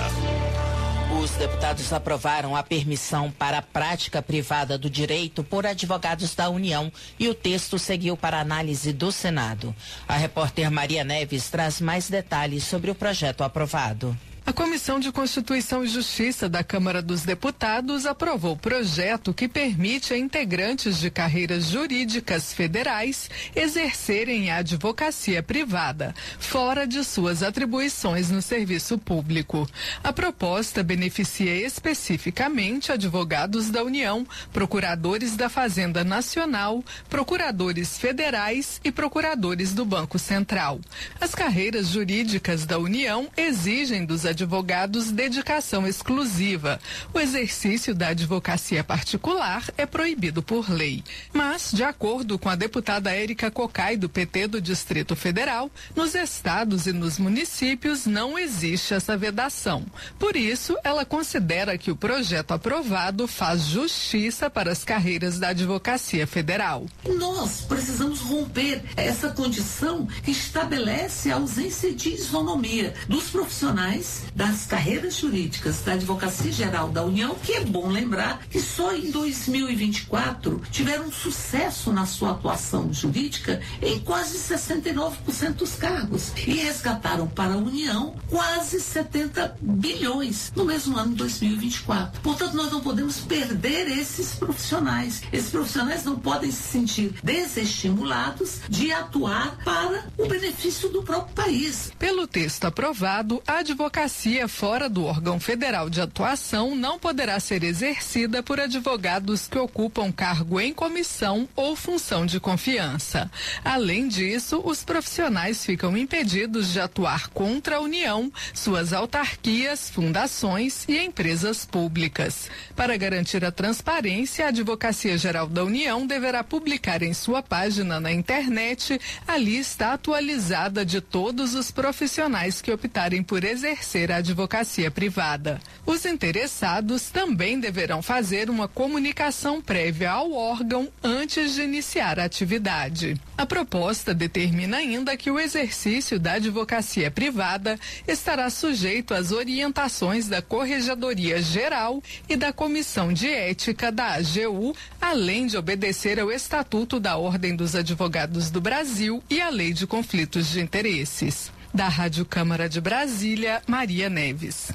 Os deputados aprovaram a permissão para a prática privada do direito por advogados da União e o texto seguiu para análise do Senado. A repórter Maria Neves traz mais detalhes sobre o projeto aprovado. A Comissão de Constituição e Justiça da Câmara dos Deputados aprovou o projeto que permite a integrantes de carreiras jurídicas federais exercerem a advocacia privada, fora de suas atribuições no serviço público. A proposta beneficia especificamente advogados da União, procuradores da Fazenda Nacional, procuradores federais e procuradores do Banco Central. As carreiras jurídicas da União exigem dos advogados advogados dedicação exclusiva. O exercício da advocacia particular é proibido por lei. Mas, de acordo com a deputada Érica Cocai, do P T do Distrito Federal, nos estados e nos municípios não existe essa vedação. Por isso, ela considera que o projeto aprovado faz justiça para as carreiras da advocacia federal. Nós precisamos romper essa condição que estabelece a ausência de isonomia dos profissionais das carreiras jurídicas da Advocacia Geral da União, que é bom lembrar que só em dois mil e vinte e quatro tiveram sucesso na sua atuação jurídica em quase sessenta e nove por cento dos cargos e resgataram para a União quase setenta bilhões no mesmo ano de dois mil e vinte e quatro. Portanto, nós não podemos perder esses profissionais. Esses profissionais não podem se sentir desestimulados de atuar para o benefício do próprio país. Pelo texto aprovado, a advocacia fora do órgão federal de atuação não poderá ser exercida por advogados que ocupam cargo em comissão ou função de confiança. Além disso, os profissionais ficam impedidos de atuar contra a União, suas autarquias, fundações e empresas públicas. Para garantir a transparência, a Advocacia Geral da União deverá publicar em sua página na internet a lista atualizada de todos os profissionais que optarem por exercer a advocacia privada. Os interessados também deverão fazer uma comunicação prévia ao órgão antes de iniciar a atividade. A proposta determina ainda que o exercício da advocacia privada estará sujeito às orientações da Corregedoria Geral e da Comissão de Ética da A G U, além de obedecer ao Estatuto da Ordem dos Advogados do Brasil e à Lei de Conflitos de Interesses. Da Rádio Câmara de Brasília, Maria Neves.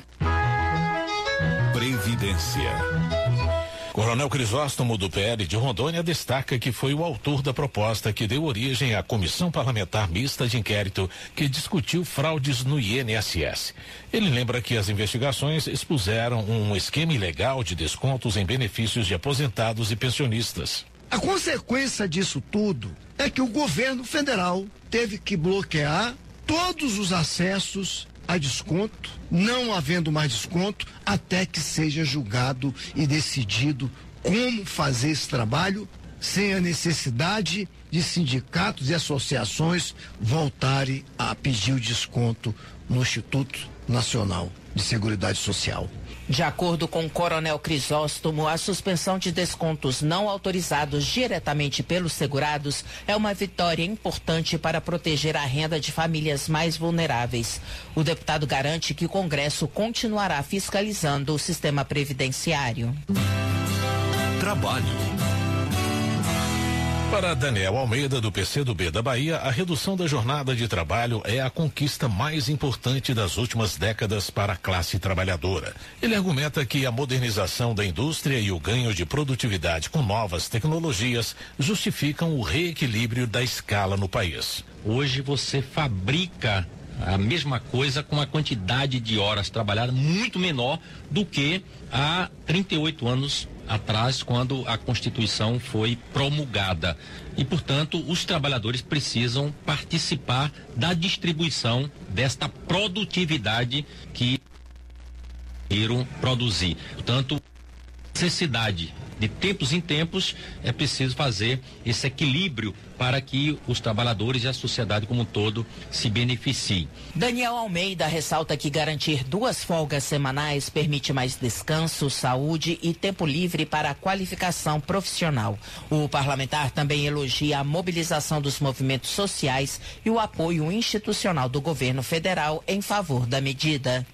Previdência. Coronel Crisóstomo, do P L de Rondônia, destaca que foi o autor da proposta que deu origem à Comissão Parlamentar Mista de Inquérito que discutiu fraudes no I N S S. Ele lembra que as investigações expuseram um esquema ilegal de descontos em benefícios de aposentados e pensionistas. A consequência disso tudo é que o governo federal teve que bloquear todos os acessos a desconto, não havendo mais desconto, até que seja julgado e decidido como fazer esse trabalho sem a necessidade de sindicatos e associações voltarem a pedir o desconto no Instituto Nacional de Seguridade Social. De acordo com o Coronel Crisóstomo, a suspensão de descontos não autorizados diretamente pelos segurados é uma vitória importante para proteger a renda de famílias mais vulneráveis. O deputado garante que o Congresso continuará fiscalizando o sistema previdenciário. Trabalho. Para Daniel Almeida, do P C do B da Bahia, a redução da jornada de trabalho é a conquista mais importante das últimas décadas para a classe trabalhadora. Ele argumenta que a modernização da indústria e o ganho de produtividade com novas tecnologias justificam o reequilíbrio da escala no país. Hoje você fabrica a mesma coisa com a quantidade de horas trabalhadas muito menor do que há trinta e oito anos atrás, quando a Constituição foi promulgada. E, portanto, os trabalhadores precisam participar da distribuição desta produtividade que irão produzir. Portanto, necessidade de tempos em tempos é preciso fazer esse equilíbrio para que os trabalhadores e a sociedade como um todo se beneficiem. Daniel Almeida ressalta que garantir duas folgas semanais permite mais descanso, saúde e tempo livre para a qualificação profissional. O parlamentar também elogia a mobilização dos movimentos sociais e o apoio institucional do governo federal em favor da medida.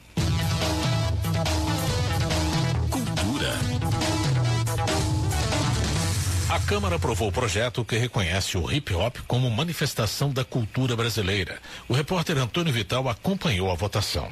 A Câmara aprovou o projeto que reconhece o hip hop como manifestação da cultura brasileira. O repórter Antônio Vital acompanhou a votação.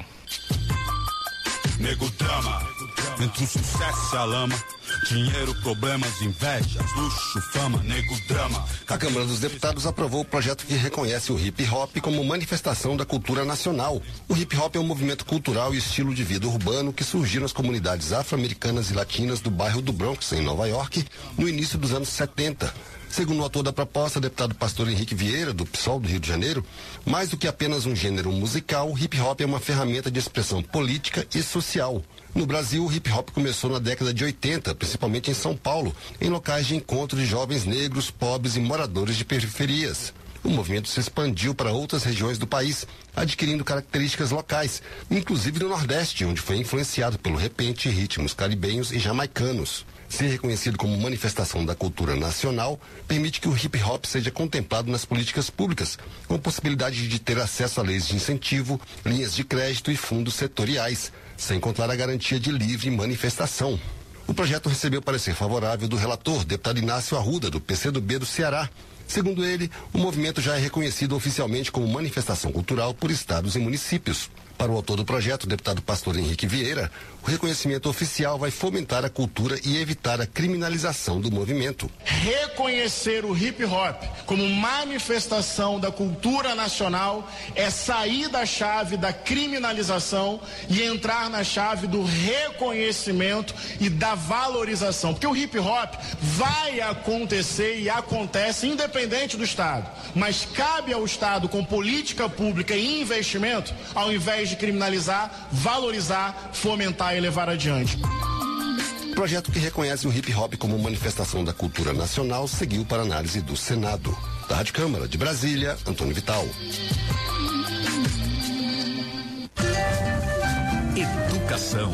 Nego drama, entre o sucesso e a lama. Dinheiro, problemas, invejas, luxo, fama, nego drama. A Câmara dos Deputados aprovou o projeto que reconhece o hip hop como manifestação da cultura nacional. O hip hop é um movimento cultural e estilo de vida urbano que surgiu nas comunidades afro-americanas e latinas do bairro do Bronx, em Nova York, no início dos anos setenta. Segundo o autor da proposta, deputado pastor Henrique Vieira, do P SOL do Rio de Janeiro, mais do que apenas um gênero musical, o hip hop é uma ferramenta de expressão política e social. No Brasil, o hip hop começou na década de oitenta, principalmente em São Paulo, em locais de encontro de jovens negros, pobres e moradores de periferias. O movimento se expandiu para outras regiões do país, adquirindo características locais, inclusive no Nordeste, onde foi influenciado pelo repente, ritmos caribenhos e jamaicanos. Ser reconhecido como manifestação da cultura nacional permite que o hip hop seja contemplado nas políticas públicas, com possibilidade de ter acesso a leis de incentivo, linhas de crédito e fundos setoriais, sem contar a garantia de livre manifestação. O projeto recebeu parecer favorável do relator, deputado Inácio Arruda, do P C do B do Ceará. Segundo ele, o movimento já é reconhecido oficialmente como manifestação cultural por estados e municípios. Para o autor do projeto, o deputado pastor Henrique Vieira, o reconhecimento oficial vai fomentar a cultura e evitar a criminalização do movimento. Reconhecer o hip hop como manifestação da cultura nacional é sair da chave da criminalização e entrar na chave do reconhecimento e da valorização. Porque o hip hop vai acontecer e acontece independente do Estado, mas cabe ao Estado, com política pública e investimento, ao invés de criminalizar, valorizar, fomentar e levar adiante. O projeto que reconhece o hip hop como manifestação da cultura nacional seguiu para análise do Senado. Da Rádio Câmara de Brasília, Antônio Vital. Educação.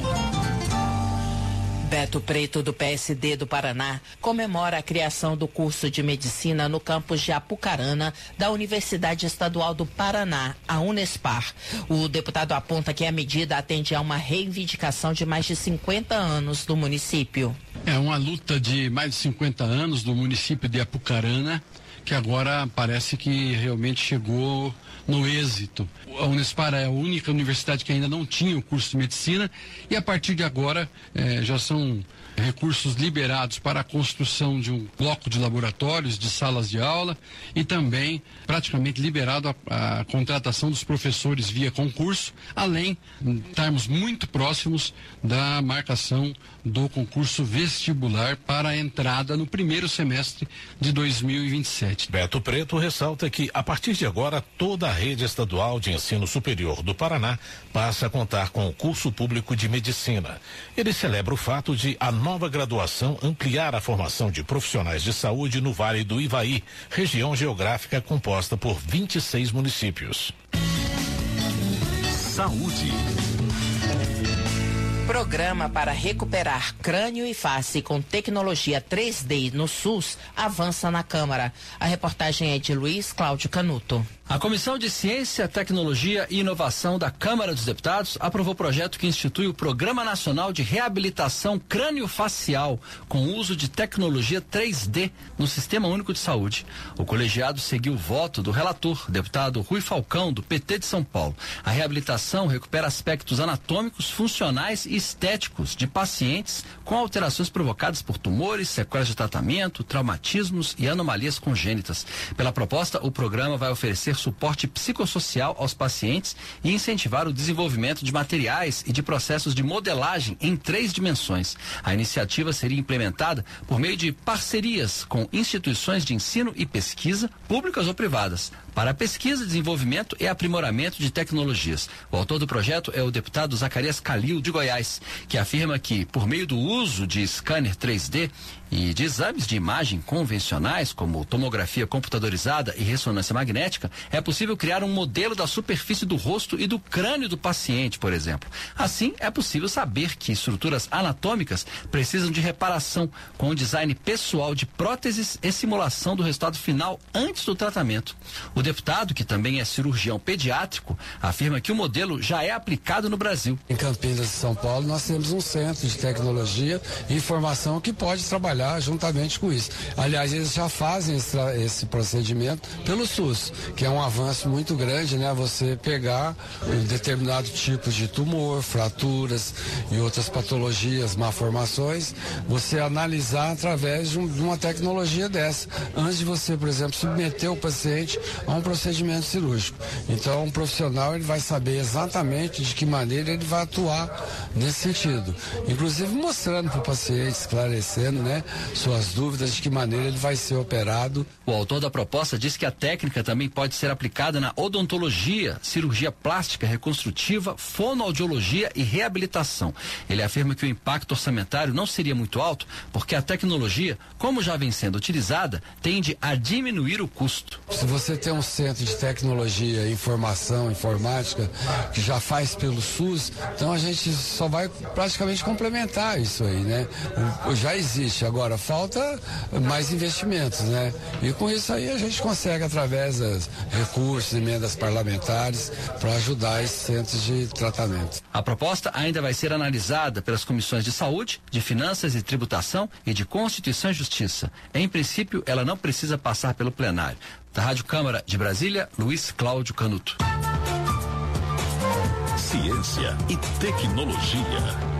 Beto Preto, do P S D do Paraná, comemora a criação do curso de medicina no campus de Apucarana da Universidade Estadual do Paraná, a Unespar. O deputado aponta que a medida atende a uma reivindicação de mais de cinquenta anos do município. É uma luta de mais de cinquenta anos do município de Apucarana, que agora parece que realmente chegou no êxito. A Unespar é a única universidade que ainda não tinha o curso de medicina e a partir de agora eh, já são recursos liberados para a construção de um bloco de laboratórios, de salas de aula e também praticamente liberado a, a contratação dos professores via concurso, além de estarmos muito próximos da marcação do concurso vestibular para a entrada no primeiro semestre de dois mil e vinte e sete. Beto Preto ressalta que, a partir de agora, toda a rede estadual de ensino superior do Paraná passa a contar com o curso público de medicina. Ele celebra o fato de a nova graduação ampliar a formação de profissionais de saúde no Vale do Ivaí, região geográfica composta por vinte e seis municípios. Saúde. Programa para recuperar crânio e face com tecnologia três D no SUS avança na Câmara. A reportagem é de Luiz Cláudio Canuto. A Comissão de Ciência, Tecnologia e Inovação da Câmara dos Deputados aprovou o projeto que institui o Programa Nacional de Reabilitação Crânio-Facial com uso de tecnologia três D no Sistema Único de Saúde. O colegiado seguiu o voto do relator, deputado Rui Falcão, do P T de São Paulo. A reabilitação recupera aspectos anatômicos, funcionais e estéticos de pacientes com alterações provocadas por tumores, sequelas de tratamento, traumatismos e anomalias congênitas. Pela proposta, o programa vai oferecer suporte psicossocial aos pacientes e incentivar o desenvolvimento de materiais e de processos de modelagem em três dimensões. A iniciativa seria implementada por meio de parcerias com instituições de ensino e pesquisa, públicas ou privadas, para pesquisa, desenvolvimento e aprimoramento de tecnologias. O autor do projeto é o deputado Zacarias Calil, de Goiás, que afirma que, por meio do uso de scanner três D e de exames de imagem convencionais, como tomografia computadorizada e ressonância magnética, é possível criar um modelo da superfície do rosto e do crânio do paciente, por exemplo. Assim, é possível saber que estruturas anatômicas precisam de reparação, com o design pessoal de próteses e simulação do resultado final antes do tratamento. O deputado, que também é cirurgião pediátrico, afirma que o modelo já é aplicado no Brasil. Em Campinas, São Paulo, nós temos um centro de tecnologia e informação que pode trabalhar juntamente com isso. Aliás, eles já fazem esse, esse procedimento pelo SUS, que é um avanço muito grande, né? Você pegar um determinado tipo de tumor, fraturas e outras patologias, malformações, você analisar através de, um, de uma tecnologia dessa, antes de você, por exemplo, submeter o paciente a um procedimento cirúrgico. Então, um profissional ele vai saber exatamente de que maneira ele vai atuar nesse sentido, inclusive mostrando para o paciente, esclarecendo, né, suas dúvidas de que maneira ele vai ser operado. O autor da proposta diz que a técnica também pode ser aplicada na odontologia, cirurgia plástica reconstrutiva, fonoaudiologia e reabilitação. Ele afirma que o impacto orçamentário não seria muito alto, porque a tecnologia, como já vem sendo utilizada, tende a diminuir o custo. Se você tem um centro de tecnologia, informação, informática, que já faz pelo SUS, então a gente só vai praticamente complementar isso aí, né? O, já existe, agora falta mais investimentos, né? E com isso aí a gente consegue, através dos recursos, emendas parlamentares, para ajudar esses centros de tratamento. A proposta ainda vai ser analisada pelas comissões de saúde, de finanças e tributação e de Constituição e Justiça. Em princípio, ela não precisa passar pelo plenário. Da Rádio Câmara de Brasília, Luiz Cláudio Canuto. Ciência e tecnologia.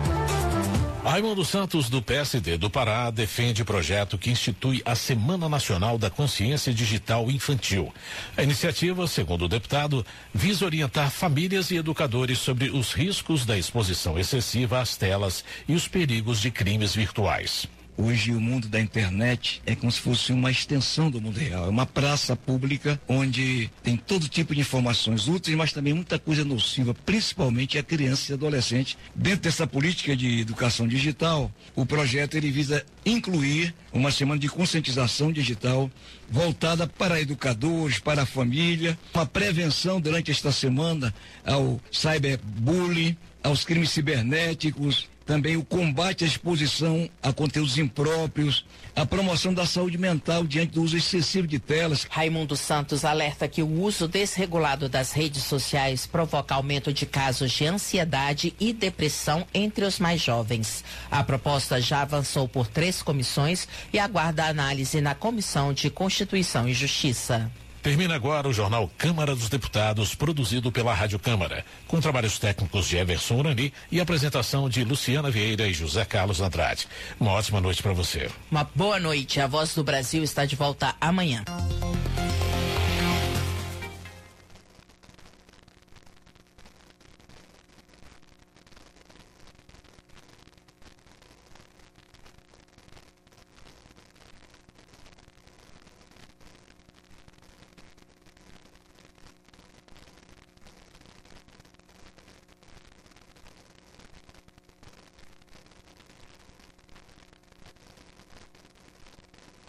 Raimundo Santos, do P S D do Pará, defende projeto que institui a Semana Nacional da Consciência Digital Infantil. A iniciativa, segundo o deputado, visa orientar famílias e educadores sobre os riscos da exposição excessiva às telas e os perigos de crimes virtuais. Hoje o mundo da internet é como se fosse uma extensão do mundo real. É uma praça pública onde tem todo tipo de informações úteis, mas também muita coisa nociva, principalmente a criança e adolescente. Dentro dessa política de educação digital, o projeto ele visa incluir uma semana de conscientização digital voltada para educadores, para a família, uma prevenção durante esta semana ao cyberbullying, aos crimes cibernéticos, também o combate à exposição a conteúdos impróprios, a promoção da saúde mental diante do uso excessivo de telas. Raimundo Santos alerta que o uso desregulado das redes sociais provoca aumento de casos de ansiedade e depressão entre os mais jovens. A proposta já avançou por três comissões e aguarda análise na Comissão de Constituição e Justiça. Termina agora o Jornal Câmara dos Deputados, produzido pela Rádio Câmara, com trabalhos técnicos de Everson Urani e apresentação de Luciana Vieira e José Carlos Andrade. Uma ótima noite para você. Uma boa noite. A Voz do Brasil está de volta amanhã.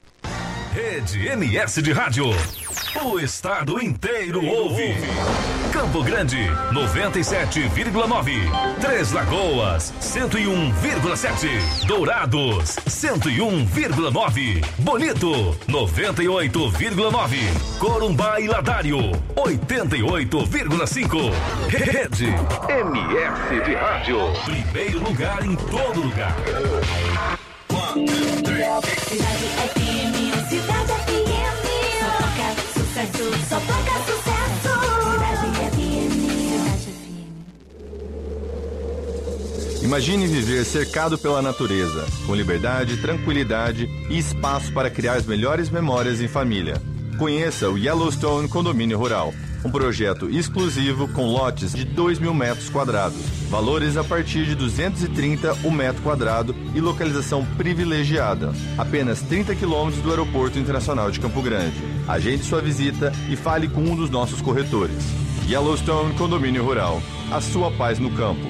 Rede M S de Rádio. O estado inteiro ouve. Campo Grande, noventa e sete vírgula nove. Três Lagoas, cento e um vírgula sete. Dourados, cento e um vírgula nove. Bonito, noventa e oito vírgula nove. Corumbá e Ladário, oitenta e oito vírgula cinco. Rede M S de Rádio. Primeiro lugar em todo lugar. Cidade F M, Cidade F M. Só toca sucesso, só toca sucesso. Cidade F M, Cidade F M. Imagine viver cercado pela natureza, com liberdade, tranquilidade e espaço para criar as melhores memórias em família. Conheça o Yellowstone Condomínio Rural, um projeto exclusivo com lotes de dois mil metros quadrados, valores a partir de duzentos e trinta o metro quadrado e localização privilegiada, apenas trinta quilômetros do Aeroporto Internacional de Campo Grande. Agende sua visita e fale com um dos nossos corretores. Yellowstone Condomínio Rural, a sua paz no campo.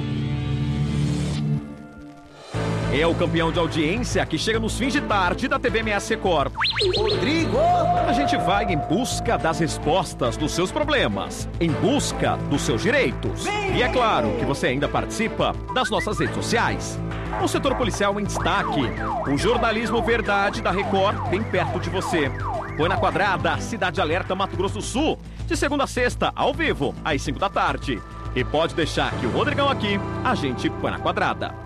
É o campeão de audiência que chega nos fins de tarde da T V M S Record. Rodrigo! A gente vai em busca das respostas dos seus problemas, em busca dos seus direitos. E é claro que você ainda participa das nossas redes sociais. O setor policial em destaque. O jornalismo verdade da Record bem perto de você. Põe na Quadrada, Cidade Alerta, Mato Grosso do Sul. De segunda a sexta, ao vivo, às cinco da tarde. E pode deixar que o Rodrigão aqui, a gente põe na Quadrada.